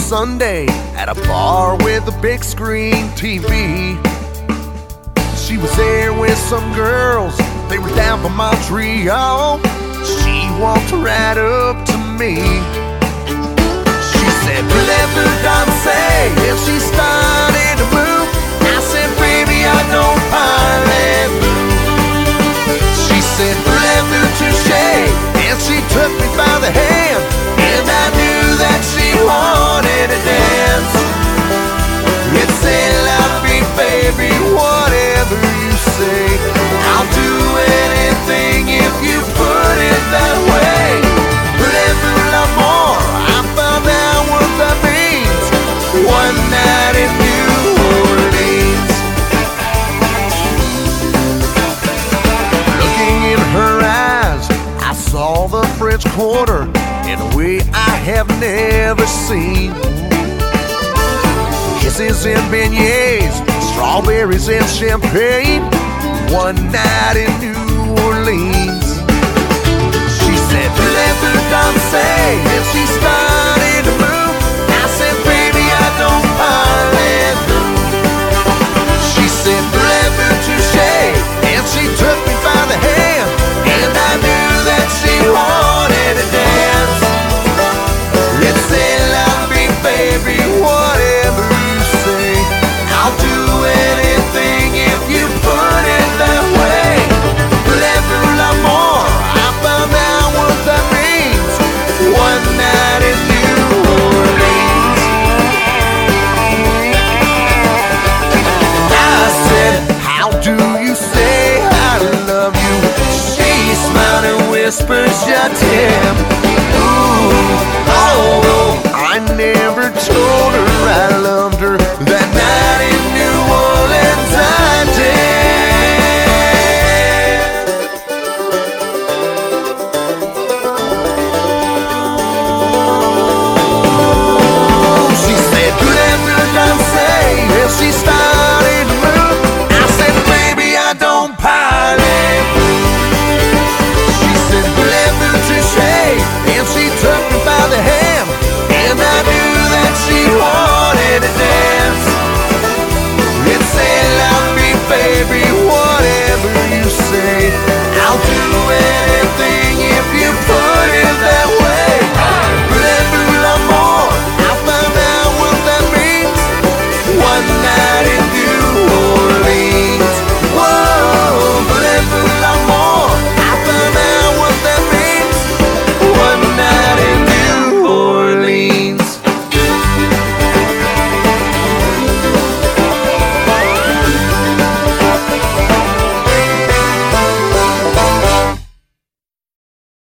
Sunday at a bar with a big screen TV. She was there with some girls, they were down for Montreal. She walked right up to me. She said, "Voulez-vous danser?" and she started to move. I said, "Baby, I don't parlez-vous." She said, "Voulez-vous toucher?" and she took me by the hand, and I knew that she wanted to dance. It's say la vie, baby, whatever you say. I'll do anything if you put it that way. Voulez-vous l'amour? I found out what that means. One night in New Orleans. Looking in her eyes, I saw the French Quarter in a way I have never seen. Kisses and beignets, strawberries and champagne. One night in New Orleans. She said, "Voulez-vous danser?" and she started to move. I said, "Baby, I don't parlez-vous." She said, "Voulez-vous toucher?" and she took me by the hand, and I knew that she wanted to dance. Let's say la vie, baby, whatever you say. I'll do anything if you put it that way. Voulez-vous l'amour? I found out what that means. One night in New Orleans. I said, "How do you say I love you?" She smiled and whispered, "Je t'aime."